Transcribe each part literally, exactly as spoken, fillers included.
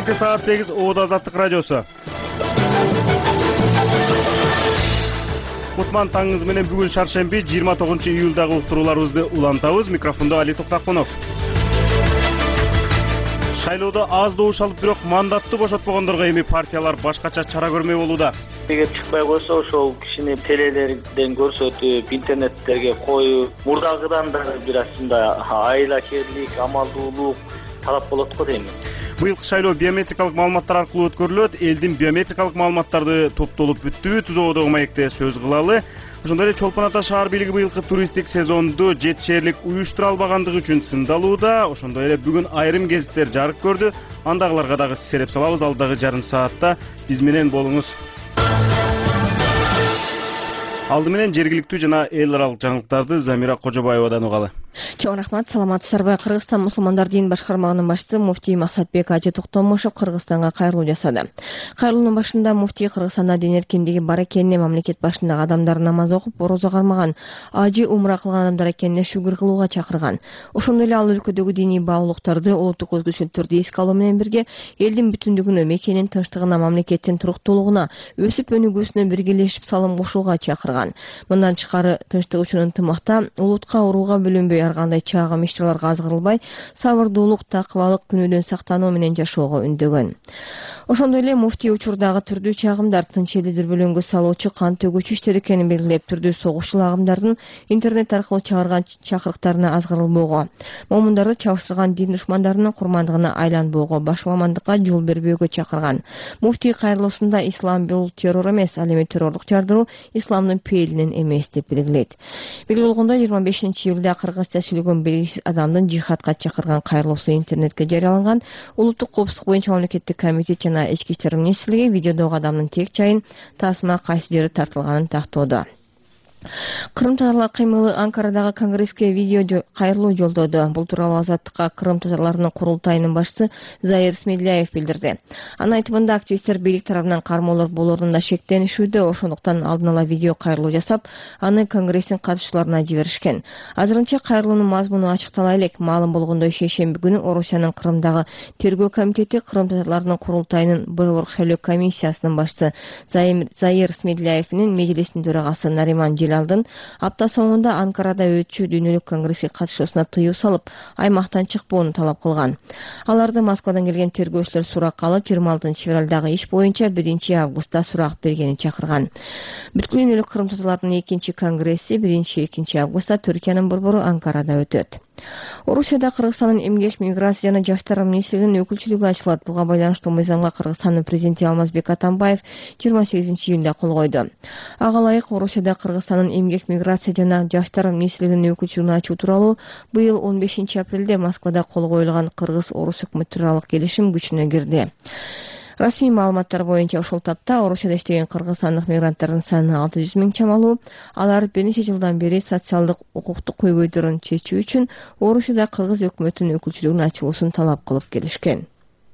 Мененки саат сегиз Оодо Азаттык радиосу. Кутман таңыңыз менен бүгүн шаршемби жыйырма тогузунчу июлдагы уктурууларыбызды улантабыз. Микрофондо Али Токтакмунов. Шайлоодо аз добуш алып, бирок мандатты бошотпогондорго эми партиялар башкача чара көрмөй болууда. Эгер чыкпай койсо, ошол кишини телелерден көрсөтүп, интернеттерге коюп, мурдагыдан да бир асында айлакерлик, амалдуулук талап болот го дейм. Быйылкы шайлоо биометрикалык маалыматтар аркылуу өткөрүлөт. Элдин биометрикалык маалыматтарды топтолуп бүттүбү? Түзөөдөгү маекте сөз кылалы. Ошондой эле Чолпон Ата шаар бийлиги быйылкы туристтик сезонду жетишээрлик уюштура албагандыгы үчүн сындалууда. Ошондой эле бүгүн айрым гезиттер жарык көрдү. Андагыларга дагы сереп салабыз. Алдагы жарым саатта биз менен болуңуз. Алды менен жергиликтүү жана эл аралык жаңылыктарды Замира Кожобаевадан угалы. Чоң рахмат, саламатсыздарбы? Кыргызстан мусулмандар дин башкармалыгынын башчысы муфтий Максатбек Ажы Токтомушев Кыргызстанга кайрылуу жасады. Кайрылуунун башында муфтий Кыргызстанда дин эркиндиги бар экенине, мамлекет башындагы адамдар намаз окуп, орозо кармаган, ажы умра кылган адамдар экенине шүгүр кылууга чакырган. Ошондой эле ал өлкөдөгү диний баалуулуктарды улуттук өзгөчөлүктөрдү эске алуу менен бирге элдин бүтүндүгүнө, мекенин тынчтыгына, мамлекеттин туруктуулугуна, өсүп өнүгүүсүнө биргелешип салым кошууга чакырган. Мындан тышкары тынчтык үчүн ынтымакта, улутка урууга бөлүнбөй, ар кандай чаагым ишчиларга азгырылбай, сабырдуулук, такыбалык, күнөөдөн сактануу менен жашоого үндөгөн. Ошондой эле муфтий учурдагы түрдүү чагымдар, тынч элди дүрбөлөңгө салуучу кан төгүүчү иштер экенин белгилеп, түрдүү согушчул агымдардын интернет аркылуу чыгарган чакырыктарына азгырылбоого, момундарды чабыштырган дин душмандарынын курмандыгына айланбоого, башаламандыкка жол бербөөгө чакырган. Муфтий кайрылуусунда ислам бул террор эмес, ал эми террорлук жардыруу исламдын пейилинен эмес деп белгилейт. Белгилүү болгондой, жыйырма бешинчи июлда кыргызча сүйлөгөн белгисиз адамдын жихадка чакырган кайрылуусу интернетке жарыяланган. Улуттук коопсуздук боюнча мамлекеттик комитет жана ички иштер министрлиги видеодогу адамдын тек жайын, таасма кайсы жери тартылганын тактоодо. Кырым татарлар кыймылы Анкарадагы конгресске видео кайрылуу жолдоду. Бул тууралуу Азаттыкка Кырым татарларынын курултайынын башчысы Заир Смедляев билдирди. Анын айтымында, активисттер бийлик тарабынан кармоолор болоруна шектенишүүдө, ошондуктан алдын ала видео кайрылуу жасап, аны конгресстин катышчыларына жиберишкен. Азырынча кайрылуунун мазмуну ачыктала элек. Маалым болгондой, шейшемби күнү Орусиянын Кырымдагы тергөө комитети Кырым татарларынын курултайынын борборлук шайлоо комиссиясынын башчысы Заир Смедляевдин межлистин төрагасы Нариман Алдын апта соңунда Анкарада өтчү дүйнөлүк конгресске катышуусуна тыюу салып, аймактан чыкпоону талап кылган. Аларды Москвадан келген тергөөчүлөр суракка алып, жыйырма алтынчы февралдагы иш боюнча биринчи августта сурак бергенин чакырган. Бүткүл дүйнөлүк Кырым татарларынын экинчи конгресси биринчи-экинчи августта Түркиянын борбору Анкарада өтөт. Орусияда Кыргызстандын эмгек, миграция жана жаштар министрлигинин өкүлчүлүгү ачылат. Буга байланыштуу мыйзамга Кыргызстандын президенти Алмазбек Атамбаев жыйырма сегизинчи июнда кол койду. Ага ылайык Орусияда Кыргызстандын эмгек, миграция жана жаштар министрлигинин өкүлчүлүгүн ачуу тууралуу быйыл он бешинчи апрелде Москвада кол коюлган Кыргыз-Орус өкмөттөрү келишим күчүнө кирди. Расмий маалыматтар боюнча ушул тапта Орусияда иштеген кыргызстандык мигранттардын саны алты жүз миң чамалуу. Алар бир нече жылдан бери социалдык, укуктук көйгөйлөрүн чечүү үчүн Орусияда кыргыз өкмөтүнүн өкүлчүлүгүнүн ачылуусун талап кылып келишкен.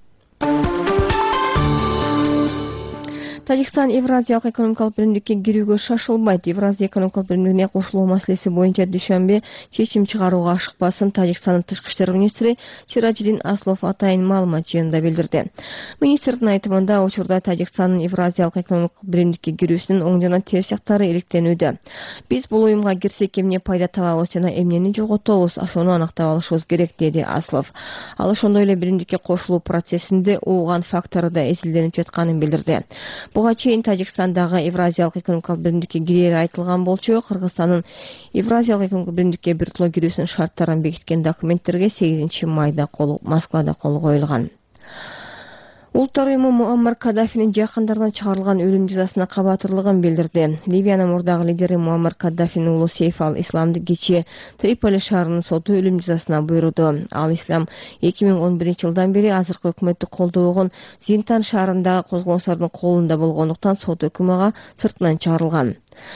Тажикстан Евразиялык экономикалык биримдикке кирүүгө шашылбайт. Евразия экономикалык биримдигине кошулуу маселеси боюнча дүйшөмбү чечим чыгарууга ашыкпасын Тажикстандын тышкы иштер министри Сираджидин Аслов атайын маалымат жыйынында билдирди. Министрдин айтымында, учурда Тажикстандын Евразиялык экономикалык биримдикке кирүүсүнүн оң жана терс жактары иликтенүүдө. Биз бул уюмга кирсек эмне пайда табабыз жана эмнени жоготобуз, ошону анактап алышыбыз керек, деди Аслов. Ал ошондой эле биримдикке кошулуу процессинде ууган фактору да эсилденип жатканын билдирди. Буга чейин Тажикстандагы Евразиялык экономикалык биримдикке кирери айтылган болчу. Кыргызстандын Евразиялык экономикалык биримдикке биртула кирүүсүнүн шарттарын бекиткен документтерге сегизинчи майда Москвада кол коюлган. Улуттар уюму Муаммар Каддафинин жакындарына чыгарылган өлүм жазасына кабатырлыгын билдирди. Ливиянын мурдагы лидери Муаммар Каддафинин уулу Сейф ал-Исламды кечээ Триполи шаарынын соту өлүм жазасына буйруду. Ал-Ислам эки миң он биринчи жылдан бери азыркы өкмөттү колдобогон Зинтан шаарындагы козгонуштардын колунда болгондуктан сот өкүмү ага сыртынан чыгарылган.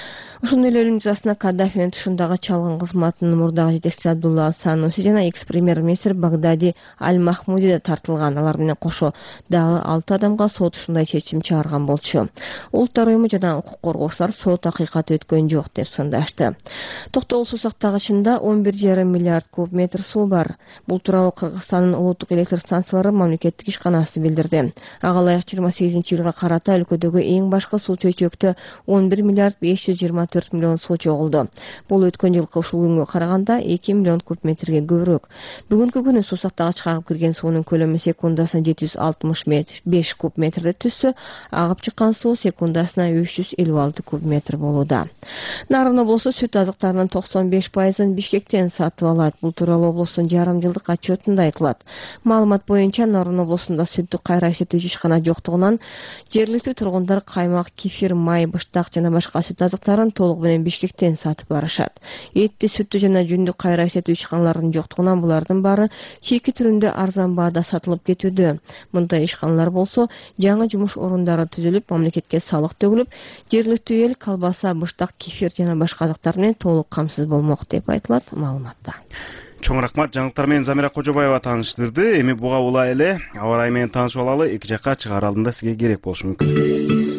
Ошондой эле өлүм жазасына Каддафинин тушундагы чалгын кызматынын мурдагы жетекчиси Абдулла Сануси жана экс-премьер-министр Багдади Аль-Махмуди да тартылган. Алар менен кошо дагы алты адамга сот ушундай чечим чыгарган болчу. Улуттар уюму жана укук коргоочулар сот акыйкат өткөн жок деп сындашты. Токтогул суу сактагычында он бир жарым миллиард куб метр суу бар. Бул тууралуу Кыргызстандын улуттук электр станциялары мамлекеттик ишканасы билдирди. Ага ылайык жыйырма сегизинчи июлга карата өлкөдөгү эң башкы суу чөйчөктө он бир миллиард беш жүз жыйырма төрт миллион суу чогулду. Бул өткөн жылкы ушул күнгө караганда эки миллион куб метрге көбүрөөк. Бүгүнкү күнү суу сактагычка агып кирген суунун көлөмү секундасына жети жүз алтымыш беш куб метрди түзсө, агып чыккан суу секундасына үч жүз элүү алты куб метр болууда. Нарын облусу сүт азыктарынын токсон беш пайызын Бишкектен сатып алат. Бул тууралуу облустун жарым жылдык отчетунда айтылат. Маалымат боюнча Нарын облусунда сүттү кайра иштетүүчү ишкана жоктугунан жергиликтүү тургундар каймак, кефир, май, быштак жана башка сүт азыктарын толугу менен Бишкектен сатып барышат. Этти, сүттү жана жүндү кайра иштетүү ишканаларынын жоктугунан булардын баары чийки түрүндө арзан баада сатылып кетүүдө. Мындай ишканалар болсо жаңы жумуш орундары түзүлүп, мамлекетке салык төгүлүп, жергиликтүү эл колбаса, быштак, кефир жана башка азыктар менен толук камсыз болмок деп айтылат маалыматта. Чоң рахмат, жаңылыктар менен Замира Кожобаева тааныштырды. Эми буга улай эле аба ырайы менен таанышып алалы. Эки жакка чыгаар алдында сизге керек болушу мүмкүн.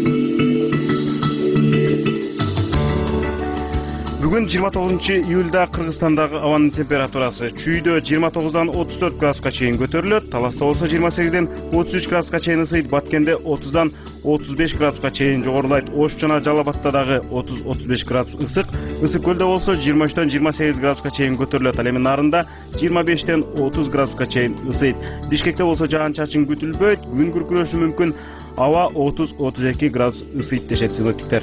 Бүгүн жыйырма тогузунчу июлда Кыргызстандагы абанын температурасы чүйдө жыйырма тогуздан отуз төрт градуска чейин көтөрүлөт, Таласта болсо жыйырма сегизден отуз үч градуска чейин ысыйт, Баткенде отуздан отуз беш градуска чейин жогорулайт, Ош жана Жалал Абадта дагы отуз отуз беш градус ысык, Ысык көлдө болсо жыйырма үчтөн жыйырма сегиз градуска чейин көтөрүлөт, ал эми Нарында жыйырма бештен отуз градуска чейин ысыйт. Бишкекте болсо жаан-чачын күтүлбөйт, күн күркүрөшү мүмкүн, аба отуз отуз эки градус ысыйт дешет синоптиктер.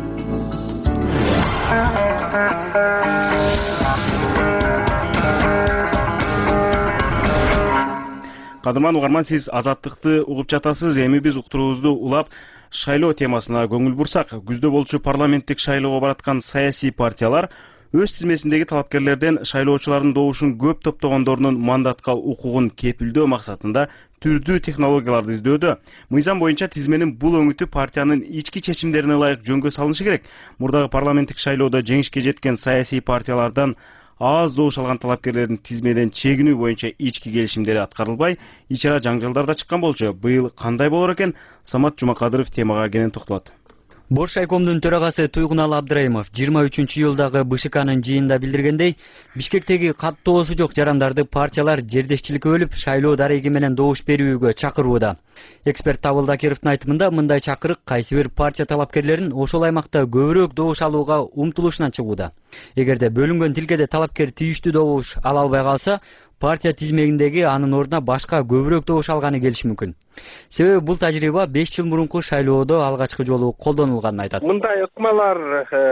Кадырман угарман, сиз Азаттыкты угуп жатасыз. Эми биз уктуруубузду улап шайлоо темасына көңүл бурсак, күздө болчу парламенттик шайлоого бараткан саясий партиялар өз тизмесиндеги талапкерлерден шайлоочулардын добушун көп топтогондорунун мандатка укугун кепилдөө максатында түрдүү технологияларды издөөдө. Мыйзам боюнча тизменин бул өңүтү партиянын ички чечимдерине ылайык жөнгө салынышы керек. Мурдагы парламенттик шайлоодо жеңишке жеткен саясий партиялардан аз добуш алган талапкерлердин тизмеден чегинүү боюнча ички келишимдери аткарылбай, ичара жаңжалдар да чыккан болчу. Быйыл кандай болор экен? Самат Жумакадыров темага кенен токтолот. Бош райкомдун төрагасы Туйгуналы Абдрайымов жыйырма үчүнчү июлдагы БШКнын жыйынында билдиргендей, Бишкектеги каттоосу жок жарандарды партиялар жердешчиликке бөлүп, шайлоо дареги менен добуш берүүгө чакырууда. Эксперт Табыл Дакировдун айтымында, мындай чакырык кайсы бир партия талапкерлерин ошол аймакта көбүрөөк добуш алууга умтулушунан чыгууда. Эгерде бөлүнгөн тилкеде талапкер тийиштүү добуш ала албай калса, партия тизмегиндеги анын ордуна башка көбүрөөк добуш алганы келиши мүмкүн. Себеби бул тажрыйба беш жыл мурунку шайлоодо алгачкы жолу колдонулганын айтат. Мындай ыкмалар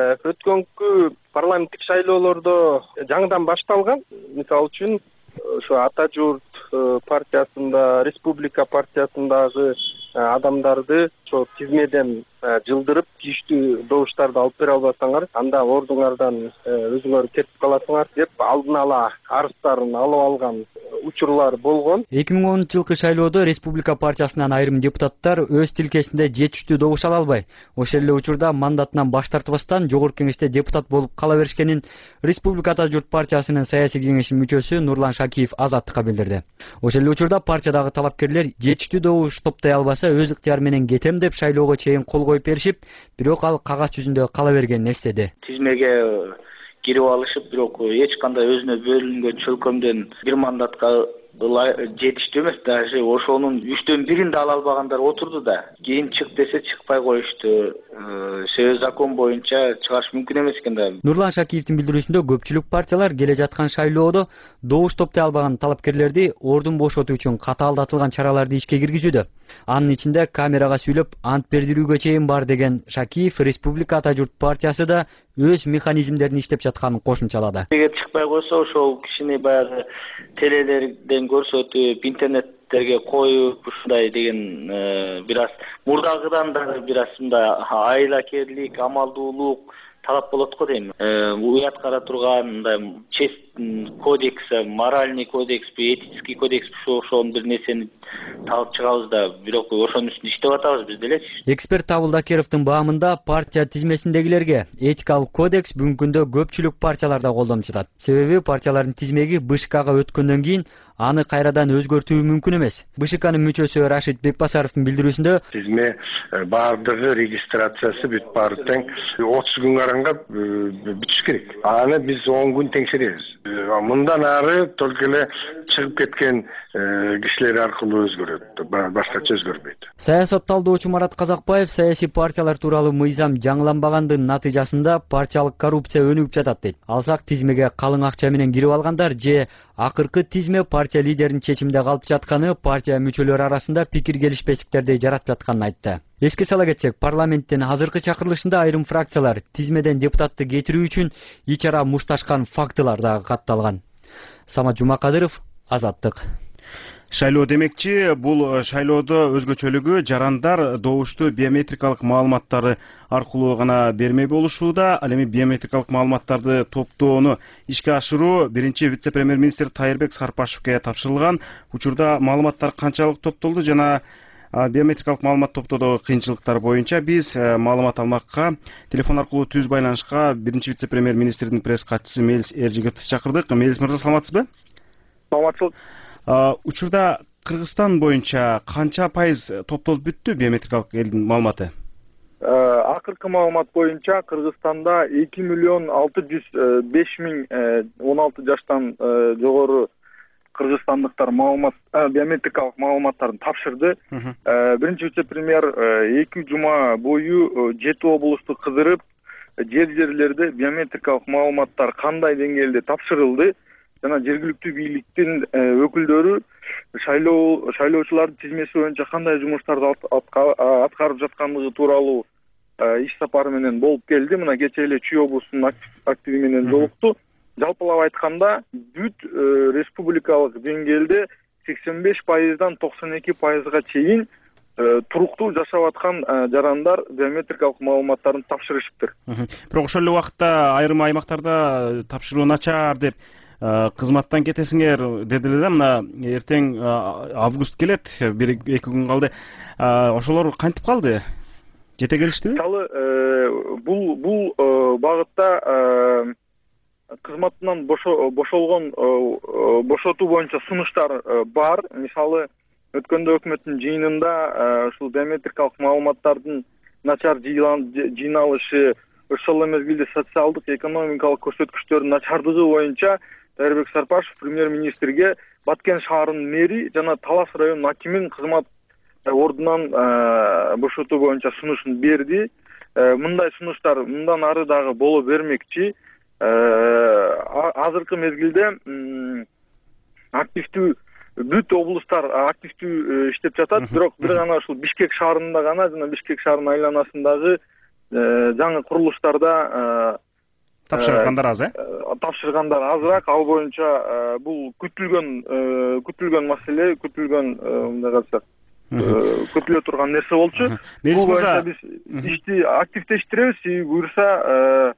өткөнкү парламенттик шайлоолордо жаңыдан башталган. Мисалы үчүн ошо Ата журт партиясында, Республика партиясындагы адамдарды ошо тизмеден жылдырып, тийиштүү добуштарды алып бере албасаңар, анда ордуңардан өзүңөр кетип каласыңар деп алдын ала арыздарын алып алган учурлар болгон. эки миң онунчу жылкы шайлоодо Республика партиясынан айрым депутаттар өз тилкесинде жетиштүү добуш ала албай, ошол эле учурда мандатынан баш тартыбастан жогорку кеңеште депутат болуп кала беришкенин Республика Ата журт партиясынын саясий кеңешинин мүчөсү Нурлан Шакиев Азаттыкка билдирди. Ошол эле учурда партиядагы талапкерлер жетиштүү добуш топтой албаса, өз ыктыяры менен кетем деп шайлоого чейин кол коюп беришип, бирок ал кагаз жүзүндө кала бергенин эстеди. Тизмеге кирип алышып, бирок эч кандай өзүнө бөлүнгөн чөлкөмдөн бир мандатка жетиштүү эмес, даже ошонун үчтөн бирин да ала албагандар отурду да. Кийин чык десе чыкпай коюшту. Себеби закон боюнча чыгарыш мүмкүн эмес экен да. Нурлан Шакиевдин билдирүүсүндө көпчүлүк партиялар келе жаткан шайлоодо добуш топтой албаган талапкерлерди ордун бошотуу үчүн катаалдатылган чараларды ишке киргизүүдө. Анын ичинде камерага сүйлөп ант бердирүүгө чейин бар деген Шакиев Республика Ата журт партиясы да өз механизмдерин иштеп жатканын кошумчалады. Эгер чыкпай койсо, ошол кишини баягы телелерден көрсөтүп, интернеттерге коюп, ушундай деген бир аз мурдагыдан да бир аз мындай айлакерлик, амалдуулук талап болот го дейм. Уят кара турган, мындай чест кодекс, моральный кодекспи, этический кодекспи ошол бир нерсени табып чыгабыз да, бирок ошонун үстүндө иштеп атабыз биз делечи. Эксперт Абыл Дакировдун баамында партия тизмесиндегилерге этикалык кодекс бүгүнкү күндө көпчүлүк партияларда колдонуп жатат. Себеби партиялардын тизмеги БШКга өткөндөн кийин аны кайрадан өзгөртүү мүмкүн эмес. БШКнын мүчөсү Рашид Бекбасаровдун билдирүүсүндө тизме баардыгы регистрациясы бүт баары тең отуз күнгө каранган бүтүш керек. Аны биз он күн теңшеребиз. Мындан ары только эле чыгып кеткен кишилер аркылуу өзгөрөт, башкача өзгөрбөйт. Саясат талдоочу Марат Казакбаев саясий партиялар тууралуу мыйзам жаңыланбагандын натыйжасында партиялык коррупция өнүгүп жатат дейт. Алсак тизмеге калың акча менен кирип алгандар же акыркы тизме партия лидеринин чечиминде калып жатканы партия мүчөлөрү арасында пикир келишпестиктерди жаратып жатканын айтты. Эске сала кетсек, парламенттин азыркы чакырылышында айрым фракциялар тизмеден депутатты кетирүү үчүн ич ара мушташкан фактылар дагы катталган. Самат Жумакадыров, Азаттык. Шайлоо демекчи, бул шайлоодо өзгөчөлүгү жарандар добушту биометрикалык маалыматтары аркылуу гана бермей болушууда. Ал эми биометрикалык маалыматтарды топтоону ишке ашыруу биринчи вице-премьер-министр Тайырбек Сарпашевке тапшырылган. Учурда маалыматтар канчалык топтолду жана биометрикалык маалымат топтоодогу кыйынчылыктар боюнча биз маалымат алмакка телефон аркылуу түз байланышка биринчи вице-премьер-министрдин пресс катчысы Мелис Эржигитовду чакырдык. Мелис мырза, саламатсызбы? Саламатчылык. Учурда Кыргызстан боюнча канча пайыз топтолуп бүттү биометрикалык элдин маалыматы? Акыркы маалымат боюнча Кыргызстанда эки миллион алты жүз беш миң он алты жаштан жогору кыргызстандыктар маалымат биометрикалык маалыматтарын тапшырды. Биринчи вице-премьер эки жума бою жети облусту кыдырып, жер жерлерде биометрикалык маалыматтар кандай деңгээлде тапшырылды жана жергиликтүү бийликтин өкүлдөрү шайлоо шайлоочулардын тизмеси боюнча кандай жумуштарды аткарып жаткандыгы тууралуу иш сапары менен болуп келди. Мына кечээ эле Чүй облусунун активи менен жолукту. Жалпылап айтканда бүт республикалык деңгээлде сексен беш пайыздан токсон эки пайызга чейин туруктуу жашап аткан жарандар биометрикалык маалыматтарын тапшырышыптыр. Бирок ошол эле убакытта айрым аймактарда тапшыруу начар деп кызматтан кетесиңер дедилер да. Мына эртең август келет, бир эки күн калды. Ошолор кантип калды? Жете келиштиби? Мисалы бул бул багытта кызматынан бошолгон бошотуу боюнча сунуштар бар. Мисалы өткөндө өкмөттүн жыйынында ушул биометрикалык маалыматтардын начар жыйналышы, ошол эле мезгилде социалдык, экономикалык көрсөткүчтөрдүн начардыгы боюнча Тайырбек Сарпашев премьер-министрге Баткен шаарынын мэри жана Талас районунун акимин кызмат ордунан бошотуу боюнча сунушун берди. Мындай сунуштар мындан ары дагы боло бермекчи. Азыркы мезгилде активдүү бүт облустар активдүү иштеп жатат, бирок бир гана ушул Бишкек шаарында гана жана Бишкек шаарынын айланасындагы жаңы курулуштарда тапшыргандар аз, э? Тапшыргандар азыраак. Ал боюнча бул күтүлгөн күтүлгөн маселе, күтүлгөн мындай калсак күтүлө турган нерсе болчу. Бул боюнча биз ишти активдештиребиз, буюрса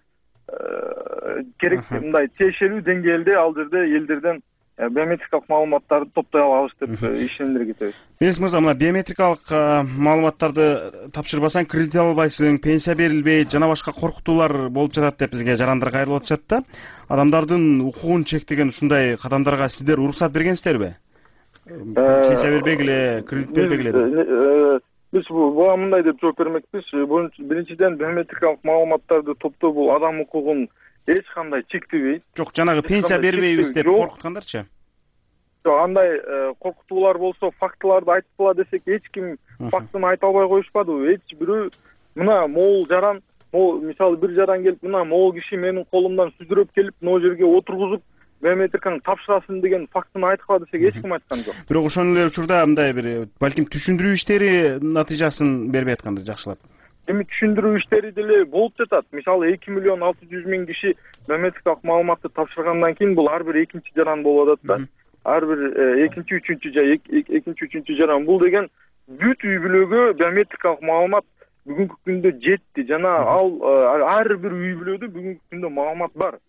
керек мындай тиешелүү деңгээлде ал жерде элдерден биометрикалык маалыматтарды топтой алабыз деп ишендирге кетебиз. Мелис мырза, мына биометрикалык маалыматтарды тапшырбасаң кредит ала албайсың, пенсия берилбейт, жана башка коркутуулар болуп жатат деп бизге жарандар кайрылып атышат да. Адамдардын укугун чектеген ушундай кадамдарга сиздер уруксат бергенсиздерби? Пенсия бербегиле, кредит бербегиле. Биз буга мындай деп жооп бермекпиз. Биринчиден биометрикалык маалыматтарды топтоо бул адам укугун эч кандай чектебейт. Жок, жанагы пенсия бербейбиз деп коркуткандарчы? Жок, андай коркутуулар болсо, фактыларды айтпыла десек, эч ким фактын айта албай коюшпадыбы? Эч бирөө мына могул жаран, мисалы бир жаран келип, мына могул киши менин колумдан сүзүрөп келип, могу жерге отургузуп биометриканы тапшырасын деген фактын айткыла десек, эч ким айткан жок. Бирок ошол эле учурда мындай бир балким түшүндүрүү иштери натыйжасын бербей аткандыр, жакшылап. Эми түшүндүрүү иштери деле болуп жатат. Мисалы эки миллион алты жүз миң киши биометрикалык маалыматты тапшыргандан кийин бул ар бир экинчи жаран болуп атат да. Ар бир экинчи, үчүнчү жай, экинчи, үчүнчү жаран. Бул деген бүт үй бүлөгө биометрикалык маалымат бүгүнкү күндө жетти жана ал ар бир үй бүлөдө бүгүнкү күндө маалымат бар.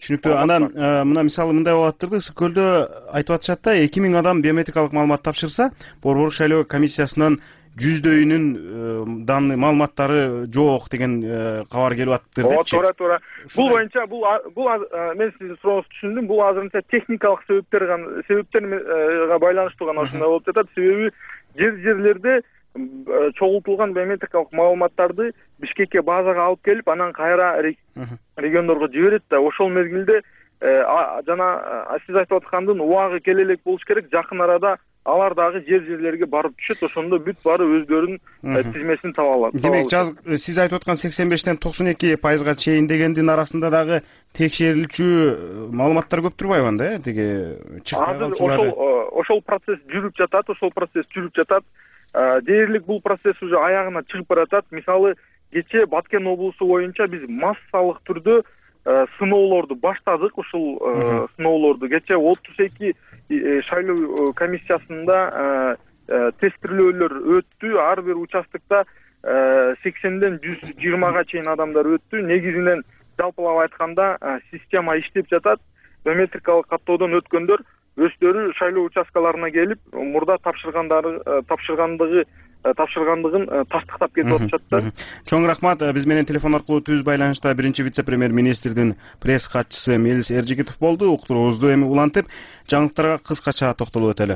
Түшүнүктүү. Анан мына мисалы мындай болуп атырды, Ысык көлдө айтып атышат да, эки миң адам биометрикалык маалымат тапшырса, Борбордук шайлоо комиссиясынан жүздөөйүнүн данный маалыматтары жок деген кабар келип атыптыр депчи. Туура, туура. Бул боюнча бул бул мен сиздин сурооңузду түшүндүм. Бул азырынча техникалык себептер гана себептерге байланыштуу гана ошондой болуп жатат. Себеби жер жерлерде чогултулган биометрикалык маалыматтарды Бишкекке базага алып келип, анан кайра региондорго жиберет да. Ошол мезгилде жана сиз айтып аткандын убагы келе элек болуш керек. Жакын арада алар дагы жер жерлерге барып түшөт. Ошондо бүт баары өздөрүнүн тизмесин таба алат. Демек, сиз айтып аткан сексен бештен токсон эки пайызга чейин дегендин арасында дагы текшерилчү маалыматтар көп турбайбы анда, э? Тиги чыкпай калчулары. Ошол ошол процесс жүрүп жатат, ошол процесс жүрүп жатат. Дээрлик бул процесс уже аягына чыгып баратат. Мисалы, кечээ Баткен облусу боюнча биз массалык түрдө сыноолорду баштадык. Ушул сыноолорду кечээ отуз эки шайлоо комиссиясында тестирлөөлөр өттү. Ар бир участокто сексенден жүз жыйырмага чейин адамдар өттү. Негизинен жалпылап айтканда система иштеп жатат. Биометрикалык каттоодон өткөндөр өздөрү шайлоо участкаларына келип, мурда тапшыргандары тапшыргандыгы тапшыргандыгын тастыктап кетип атышат да. Чоң рахмат. Биз менен телефон аркылуу түз байланышта биринчи вице-премьер-министрдин пресс катчысы Мелис Эржигитов болду. Уктуруубузду эми улантып, жаңылыктарга кыскача токтолуп өтөлү.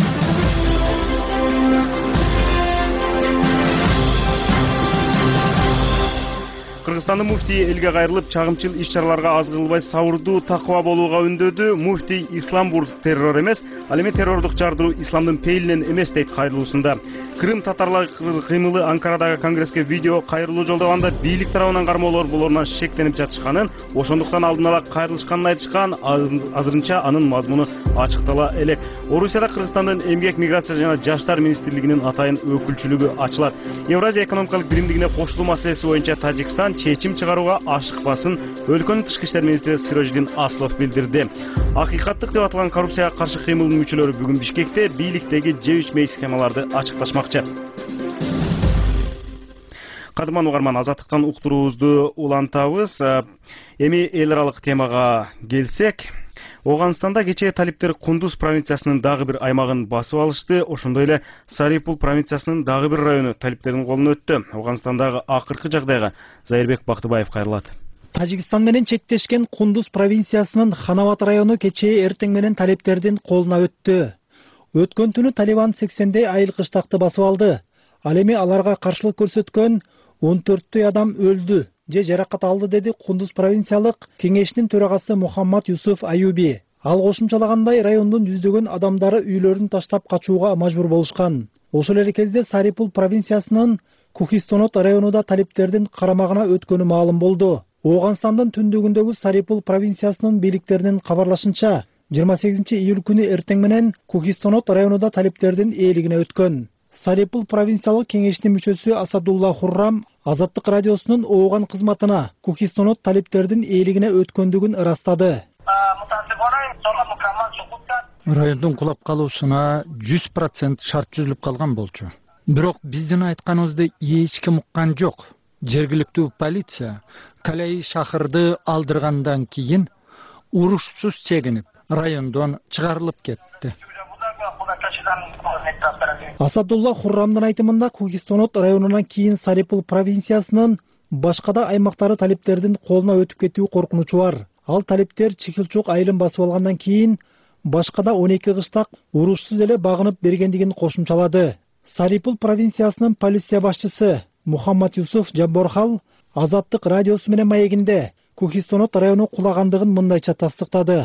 Кыргызстандын муфтийи элге кайрылып, чагымчыл иш-чараларга аз кылбай сабырдуу, такыба болууга үндөдү. Муфтий ислам террор эмес, ал эми террордук жардыруу исламдын пейилинен эмес дейт кайрылуусунда. Крым татарлары кыймылы Анкарадагы конгресске видео кайрылуу жолдоганда бийлик тарабынан кармоолор болоруна шектенип жатышканын, ошондуктан алдын ала кайрылышканын айтышкан. Азырынча анын мазмуну ачыктала элек. Орусияда Кыргызстандын эмгек, миграция жана жаштар министрлигинин атайын өкүлчүлүгү ачылат. Евразия экономикалык биримдигине кошулуу маселеси боюнча Тажикстан чечим чыгарууга ашыкпасын өлкөнүн тышкы иштер министри Сирожидин Аслов билдирди. Акыйкаттык деп аталган коррупцияга каршы кыймылдын мүчөлөрү бүгүн Бишкекте бийликтеги же үч мей схемаларды ачыкташмакчы. Кадырман угарман, азаттыктан уктуруубузду улантабыз. Эми эл аралык темага келсек, Оганстанда кечээ талиптер Кундуз провинциясынын дагы бир аймагын басып алышты. Ошондой эле Сарипул провинциясынын дагы бир району талиптердин колуна өттү. Оганстандагы акыркы жагдайга Зайырбек Бактыбаев кайрылат. Тажикстан менен чектешкен Кундуз провинциясынын Ханават району кечээ эртең менен талиптердин колуна өттү. Өткөн түнү Талибан сексендей айыл кыштакты басып алды. Ал эми аларга каршылык көрсөткөн он төрттөй адам өлдү же жаракат алды, деди Кундуз провинциялык кеңешинин төрагасы Мухаммад Юсуф Аюби. Ал кошумчалагандай, райондун жүздөгөн адамдары үйлөрүн таштап качууга мажбур болушкан. Ошол эле кезде Сарипул провинциясынын Кухистонот районунда талиптердин карамагына өткөнү маалым болду. Оганстандын түндүгүндөгү Сарипул провинциясынын бийликтеринин кабарлашынча, жыйырма сегизинчи июль күнү эртең менен Кухистонот районунда талиптердин ээлигине өткөн. Сарипул провинциялык кеңешинин мүчөсү Асадулла Хуррам Азаттык радиосунун ооган кызматына Кухистонот талиптердин ээлигине өткөндүгүн ырастады. Райондун кулап калуусуна жүз процент шарт түзүлүп калган болчу. Бирок биздин айтканыбызды эч ким уккан жок. Жергиликтүү полиция Калай шаһырды алдыргандан кийин урушсуз чегинип, райондон чыгарылып кетти. Асадулла Хуррамдын айтымында, Кухистонот районунан кийин Сарипул провинциясынын башка да аймактары талиптердин колуна өтүп кетүү коркунучу бар. Ал талиптер Чикилчук айылын басып алгандан кийин башка да он эки кыштак урушсуз эле багынып бергендигин кошумчалады. Сарипул провинциясынын полиция башчысы Мухаммад Юсуф Жабборхал Азаттык радиосу менен маегинде Кухистонот району кулагандыгын мындайча тастыктады.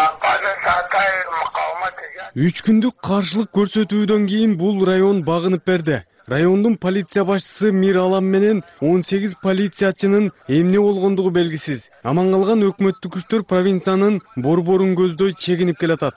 Үч күндүк каршылык көрсөтүүдөн кийин бул район багынып берди. Райондун полиция башчысы Мир Алам менен он сегиз полициячынын эмне болгондугу белгисиз. Аман калган өкмөттүк күчтөр провинциянын борборун көздөй чегинип келатат.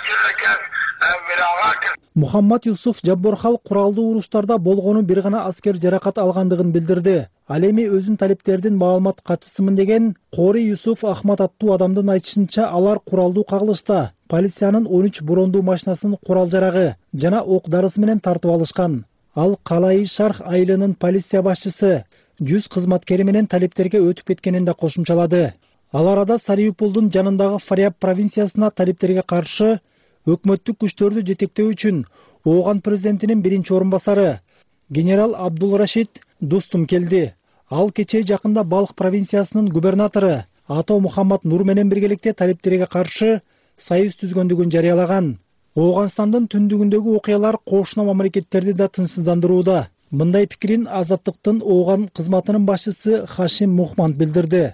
Мухаммад Юсуф Жабборхал куралдуу уруштарда болгону бир гана аскер жаракат алгандыгын билдирди. Ал эми өзүн талиптердин маалымат катчысымын деген Кори Юсуф Ахмат аттуу адамдын айтышынча, алар куралдуу кагылышта полициянын он үч брондуу машинасынын курал жарагы жана ок дарысы менен тартып алышкан. Ал Калай Шарх айылынын полиция башчысы жүз кызматкери менен талиптерге өтүп кеткенин да кошумчалады. Ал арада Сариупулдун жанындагы Фариаб провинциясына талиптерге каршы өкмөттүк күчтөрдү жетектөө үчүн Ооган президентинин биринчи орун басары генерал Абдул Рашид Дустум келди. Ал кечээ жакында Балх провинциясынын губернатору Ато Мухаммад Нур менен биргеликте талиптерге каршы союз түзгөндүгүн жарыялаган. Ооганстандын түндүгүндөгү окуялар кошуна мамлекеттерди да тынчсыздандырууда. Мындай пикирин Азаттыктын Ооган кызматынын башчысы Хашим Мухманд билдирди.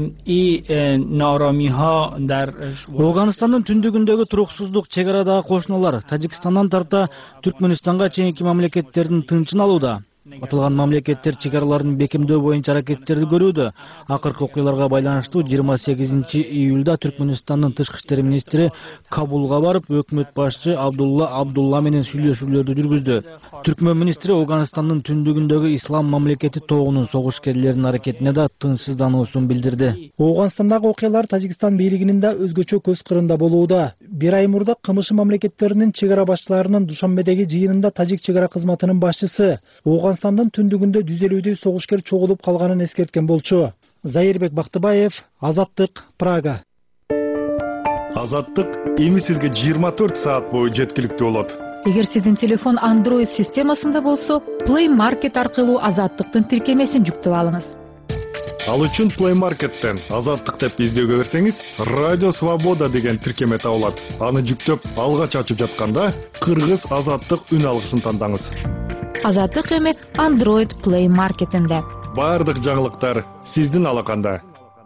Ооганстандын түндүгүндөгү туруксуздук, чек арадагы кошуналар Тажикстандан тарта Түркмөнстанга чейинки мамлекеттердин тынчын алууда. Аталган мамлекеттер чек араларын бекемдөө боюнча аракеттерди көрүүдө. Акыркы окуяларга байланыштуу жыйырма сегизинчи июлда Түркмөнстандын тышкы иштер министри Кабулга барып, өкмөт башчы Абдулла Абдулла менен сүйлөшүүлөрдү жүргүздү. Түркмөн министри Ооганстандын түндүгүндөгү ислам мамлекети тобунун согушкерлеринин аракетине да тынчсыздануусун билдирди. Ооганстандагы окуялар Тажикстан бийлигинин да өзгөчө көз кырында болууда. Бир ай мурда кымышы мамлекеттеринин чек ара башчыларынын Душанбедеги жыйынында Тажик чек ара кызматынын башчысы Ооганстандын түндүгүндө жүз элүүдөй согушкер чогулуп калганын эскерткен болчу. Заирбек Бактыбаев, Азаттык, Прага. Азаттык эми сизге жыйырма төрт саат бою жеткиликтүү болот. Эгер сиздин телефон Android системасында болсо, Play Market аркылуу Азаттыктын тиркемесин жүктөп алыңыз. Ал үчүн Play Market'тен Азаттык деп издөөгө берсеңиз, Радио Свобода деген тиркеме табылат. Аны жүктөп, алгач ачып жатканда Кыргыз Азаттык үн алгысын тандаңыз. Азаттык эми Android Play Market'инде. Бардык жаңылыктар сиздин алаканда.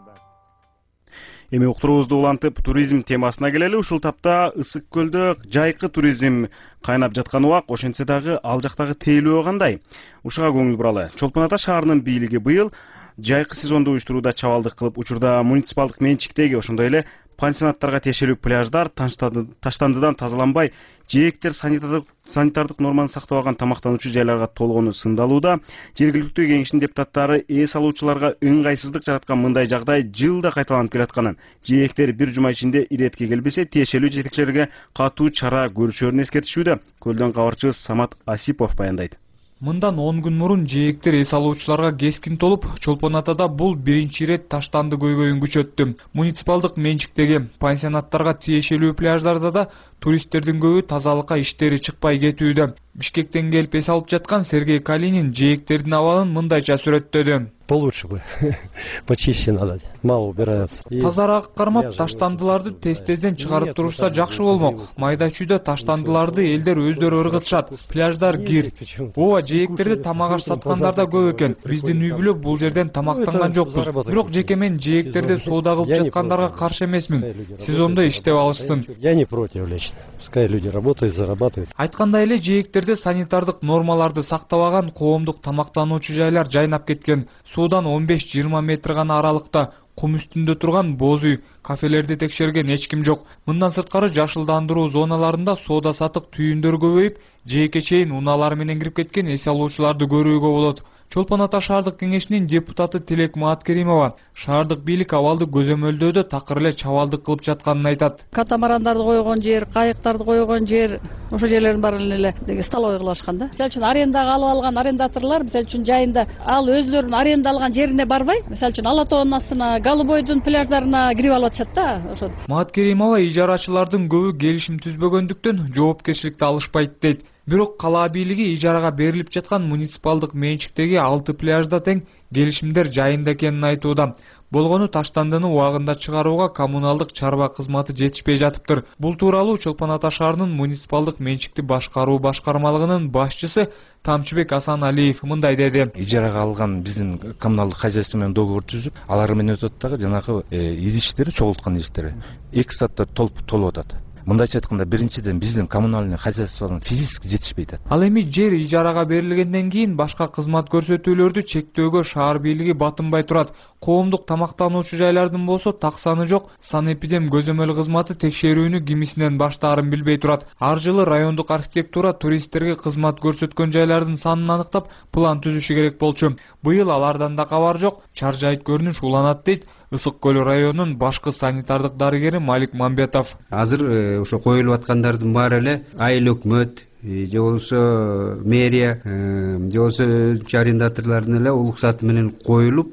Эми уктуруубузду улантып туризм темасына келели. Ушул тапта Ысык көлдө жайкы туризм кайнап жаткан убак, ошентсе дагы ал жактагы тейлөө кандай? Ушуга көңүл буралы. Чолпон Ата шаарынын бийлиги быйыл жайкы сезонду уюштурууда чабалдык кылып, учурда муниципалдык менчиктеги, ошондой эле пансионаттарга тиешелүү пляждар таштандыдан тазаланбай, жээктер санитардык санитардык норманы сактабаган тамактануучу жайларга толгону сындалууда. Жергиликтүү кеңештин депутаттары эс алуучуларга ыңгайсыздык жараткан мындай жагдай жылда кайталанып келатканын, жээктер бир жума ичинде иретке келбесе, тиешелүү жетекчилерге катуу чара көрүшөрүн эскертишүүдө. Көлдөн кабарчыбыз Самат Асипов баяндайт. Мындан он күн мурун жээктер эс алуучуларга кескин толуп, Чолпон Атада бул биринчи ирет таштанды көйгөйүн күчөттү. Муниципалдык менчиктеги пансионаттарга тиешелүү пляждарда да туристтердин көбү тазалыкка иштери чыкпай кетүүдө. Бишкектен келип эс алып жаткан Сергей Калинин жээктердин абалын мындайча сүрөттөдү. Получше бы, почище надо, мало убираются. Тазараак кармап, таштандыларды тез-тезден чыгарып турушса жакшы болмок. Майда чүйдө таштандыларды элдер өздөрү ыргытышат. Пляждар кир. Ооба, жээктерди тамак аш саткандар да көп экен. Биздин үй бүлөк бул жерден тамактанган жокпуз. Бирок жеке мен жээктерди соода кылып жаткандарга каршы эмесмин. Сезондо иштеп алышсын. Я не против лично. Пускай люди работают, зарабатывают. Айткандай эле жээктерде санитардык нормаларды сактабаган коомдук тамактануучу жайлар жайнап кеткен. Суудан он беш жыйырма метр гана аралыкта кум үстүндө турган боз үй, кафелерди текшерген эч ким жок. Мындан сырткары жашылдандыруу зоналарында соода сатык түйүндөр көбөйүп, жээкке чейин унаалар менен кирип кеткен эс алуучуларды көрүүгө болот. Чолпон Ата шаардык кеңешинин депутаты Тилек Мааткеримова шаардык бийлик абалды көзөмөлдөөдө такыр эле чабалдык кылып жатканын айтат. Катамарандарды койгон жер, кайыктарды койгон жер, ошол жерлердин баарын эле деги столовый кылышкан да. Мисалы үчүн арендага алып алган арендаторлор, мисалы үчүн жайында ал өздөрүнүн аренда алган жерине барбай, мисалы үчүн Ала тоонун астына, Голубойдун пляждарына кирип алып атышат да, ошо. Мааткеримова ижарачылардын көбү келишим түзбөгөндүктөн жоопкерчиликти алышпайт дейт. Бирок кала бийлиги ижарага берилип жаткан муниципалдык менчиктеги алты пляжда тең келишимдер жайында экенин айтууда. Болгону таштандыны убагында чыгарууга коммуналдык чарба кызматы жетишпей жатыптыр. Бул тууралуу Чолпон Ата шаарынын муниципалдык менчикти башкаруу башкармалыгынын башчысы Тамчыбек Асан Алиев мындай деди. Ижарага алган биздин коммуналдык хозяйство менен договор түзүп, алар менен өтөт дагы жанагы изиштери, чогулткан изиштери эки саатта толуп толуп атат. Мындайча айтканда, биринчиден биздин коммунальный хозяйствонун физически жетишпей атат. Ал эми жер ижарага берилгенден кийин башка кызмат көрсөтүүлөрдү чектөөгө шаар бийлиги батынбай турат. Коомдук тамактануучу жайлардын болсо таксаны жок, санэпидем көзөмөл кызматы текшерүүнү кимисинен баштаарын билбей турат. Ар жылы райондук архитектура туристтерге кызмат көрсөткөн жайлардын санын аныктап, план түзүшү керек болчу. Быйыл алардан да кабар жок. Чаржайыт көрүнүш уланат дейт Ысык көл районунун башкы санитардык дарыгери Малик Мамбетов. Азыр ошо коюлуп аткандардын баары эле айыл өкмөт, же болбосо мэрия, же болбосо арендаторлордун эле уруксаты менен коюлуп,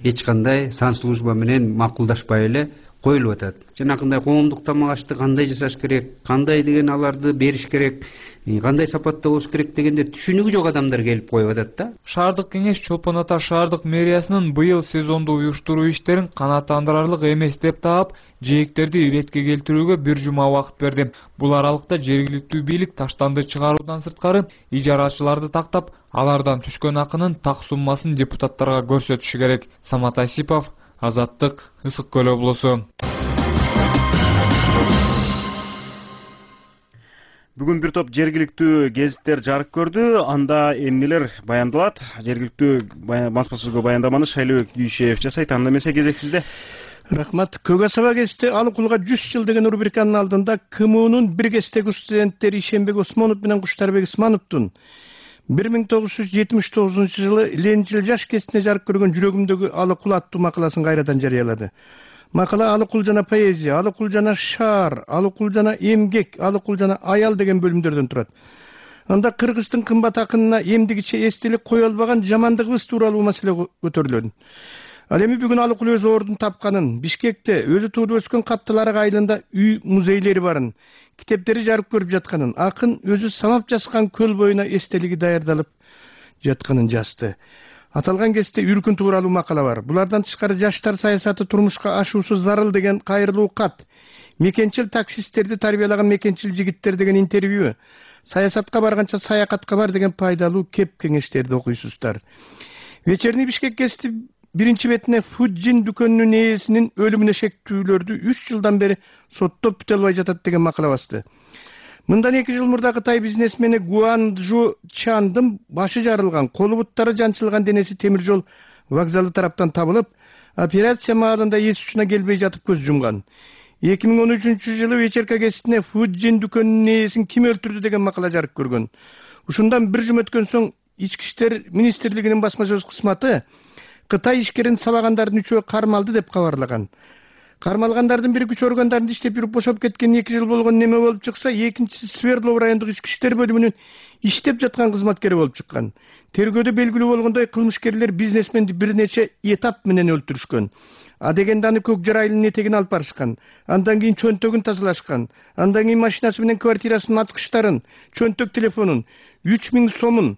эч кандай санслужба менен макулдашпай эле коюлуп атат. Жанакындай коомдук тамак ашты кандай жасаш керек, кандай деген аларды бериш керек, кандай сапатта болуш керек дегенде түшүнүгү жок адамдар келип коюп атат да. Шаардык кеңеш Чолпон Ата шаардык мэриясынын быйыл сезонду уюштуруу иштерин канааттандырарлык эмес деп таап, жээктерди иретке келтирүүгө бир жума убакыт берди. Бул аралыкта жергиликтүү бийлик таштанды чыгаруудан сырткары ижарачыларды тактап, алардан түшкөн акынын так суммасын депутаттарга көрсөтүшү керек. Самат Асипов, Азаттык, Ысык Көл облусу. Бүгүн бир топ жергиликтүү гезиттер жарык көрдү. Анда эмнелер баяндалат? Жергиликтүү баспасөзгө баяндаманы Шайлообек Дүйшеев жасайт. Анда эмесе кезек сизде. Рахмат. Көк асаба гезити Алыкулга жүз жыл деген рубриканын алдында КМУнун бир кездеги студенттери Ишенбек Осмонов менен Куштарбек Исмановдун бир миң тогуз жүз жетимиш тогузунчу жылы Ленинчил жаш кезинде жарык көргөн жүрөгүмдөгү Алыкул аттуу макаласын кайрадан жарыялады. Макала Алыкул жана поэзия, Алыкул жана шаар, Алыкул жана эмгек, Алыкул жана аял деген бөлүмдөрдөн турат. Анда Кыргыздын кымбат акынына эмдигиче эстелик кое албаган жамандыгыбыз тууралуу маселе көтөрүлөт. Ал эми бүгүн Алыкул өз ордун тапканын, Бишкекте өзү тууруп өскөн Каптылары айылында үй музейлери барын, китептери жарык көрүп жатканын, акын өзү самап жазган көл боюна эстелиги даярдалып жатканын жазды. Аталган кезде үркүн тууралуу макала бар. Булардан тышкары жаштар саясаты турмушка ашуусу зарыл деген кайрылуу кат, мекенчил таксисттерди тарбиялаган мекенчил жигиттер деген интервью, саясатка барганча саякатка бар деген пайдалуу кеп кеңештерди окуйсуздар. Вечерний Бишкек гезити биринчи бетине Фуджин дүкөнүнүн ээсинин өлүмүнө шектүүлөрдү үч жылдан бери соттоп бүтө албай жатат деген макала басты. Мындан эки жыл мурда Кытай бизнесмени Гуанжу Чандын башы жарылган, колу буттары жанчылган денеси темир жол вокзалы тараптан табылып, операция маалында эс учуна келбей жатып көз жумган. эки миң он үчүнчү жылы вечерка гезитине Фуджин дүкөнүнүн ээсин ким өлтүрдү деген макала жарык көргөн. Ушундан бир жума өткөн соң Ички иштер министрлигинин басмачөз кызматы Кытай ишкерин сабагандардын үчөө кармалды деп кабарлаган. Кармалгандардын бири күч органдарында иштеп жүрүп бошоп кеткен эки жыл болгон неме болуп чыкса, экинчиси Свердлов райондук ички иштер бөлүмүнүн иштеп жаткан кызматкери болуп чыккан. Тергөөдө белгилүү болгондой кылмышкерлер бизнесменди бир нече этап менен өлтүрүшкөн. А дегенде аны Көк Жар айылынын этегине алып барышкан. Андан кийин чөнтөгүн тазалашкан. Андан кийин машинасы менен квартирасынын аткычтарын, чөнтөк телефонун, үч миң сомун,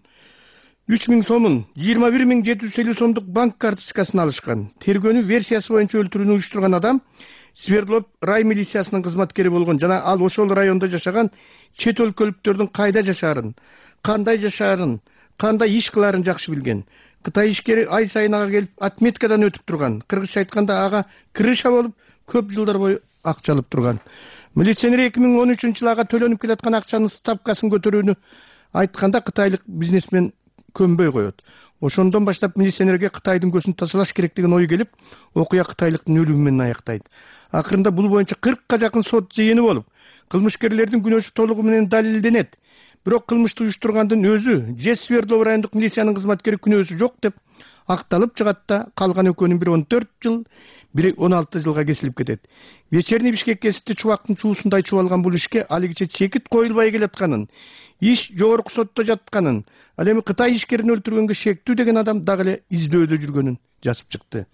үч миң сомун, жыйырма бир миң жети жүз элүү сомдук банк карточкасын алышкан. Тергөөнүн версиясы боюнча өлтүрүүнү уюштурган адам Свердлов рай милициясынын кызматкери болгон жана ал ошол райондо жашаган чет өлкөлүктөрдүн кайда жашаарын, кандай жашаарын, кандай иш кылаарын жакшы билген. Кытай ишкери ай сайын ага келип отметкадан өтүп турган. Кыргызча айтканда ага крыша болуп көп жылдар бою акча алып турган. Милиционер эки миң он үчүнчү жылы ага төлөнүп келаткан акчанын ставкасын көтөрүүнү айтканда кытайлык бизнесмен көнбөй коет. Ошондон баштап милиционерге Кытайдын көзүн тазалаш керек деген ой келип, окуя кытайлыктын өлүмү менен аяктайт. Акырында бул боюнча кыркка жакын сот жыйыны болуп, кылмышкерлердин күнөөсү толугу менен далилденет. Бирок кылмышты уюштургандын өзү же Свердлов райондук милициянын кызматкери күнөөсү жок деп акталып чыгат да, калган экөөнүн бири он төрт жыл, бири он алты жылга кесилип кетет. Вечерний Бишкек гезити чубактын чуусундай чубалган бул ишке алигиче чекит коюлбай келатканын, иш жогорку сотто жатканын, ал эми Кытай ишкерин өлтүргөнгө шектүү деген адам дагы эле издөөдө жүргөнүн жазып чыкты.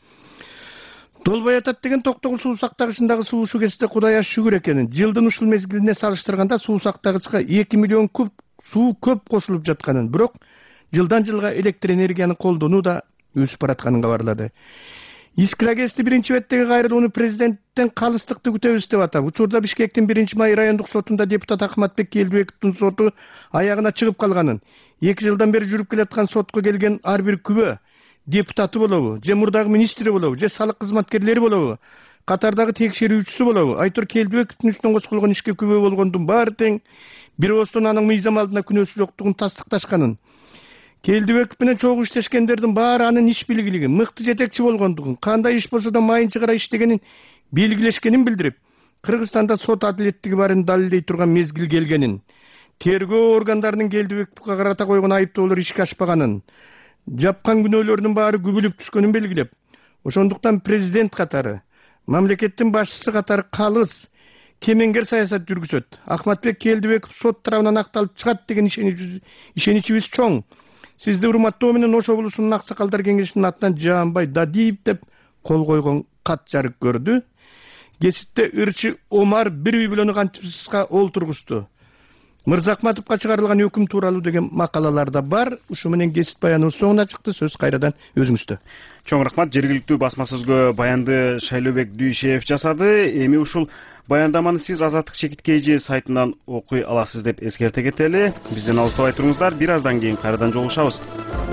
Долбой атат деген токтогул суу сактагычындагы суу ушу гезите Кудай аш шүгүр экенин, жылдын ушул мезгилине салыштырганда суу сактагычка эки миллион куб суу көп кошулуп жатканын, бирок жылдан жылга электр энергияны колдонуу да өсүп баратканын кабарлады. Искра гезити биринчи беттеги кайрылууну президенттен калыстыкты күтөбүз деп атап, учурда Бишкектин биринчи май райондук сотунда депутат Ахматбек Келдибековдун соту аягына чыгып калганын, эки жылдан бери жүрүп келаткан сотко келген ар бир күбө депутаты болобу, же мурдагы министри болобу, же салык кызматкерлери болобу, катардагы текшерүүчүсү болобу, Айтор Келдибековдун үстүнөн козголгон ишке күбө болгондун баары тең бир оостон анын мыйзам алдында күнөөсү жоктугун тастыкташканын, Келдибеков менен чогуу иштешкендердин баары анын иш билгилиги, мыкты жетекчи болгондугун, кандай иш болсо да майын чыгара иштегенин белгилешкенин билдирип, Кыргызстанда сот адилеттиги барын далилдей турган мезгил келгенин, тергөө органдарынын Келдибековго карата койгон айыптоолор ишке ашпаганын, жапкан күнөөлөрүнүн баары күбүлүп түшкөнүн белгилеп, ошондуктан президент катары, мамлекеттин башчысы катары калыс, кемеңгер саясат жүргүзөт. Ахматбек Келдибеков сот тарабынан акталып чыгат деген ишеничибиз чоң. сизди урматтоо менен Ош облусунун Аксакалдар кеңешинин атынан Жаанбай Дадиев деп кол койгон кат жарык көрдү. Кесипте ырчы Омар бир үй бүлөнү кантипсызга олтургузду. Мырзахматовго чыгарылган өкүм тууралуу деген макалаларда бар. Ушу менен кесип баяныбыз соңуна чыкты. Сөз кайрадан өзүңүздө. Чоң рахмат. Жергиликтүү басма сөзгө баянды Шайлообек Дүйшеев жасады. Эми ушул баяндаманы сиз Азаттык чекит kg сайтынан окуй аласыз деп эскерте кетели. Бизден алыстабай туруңуздар. Бир аздан кийин кайрадан жолугушабыз.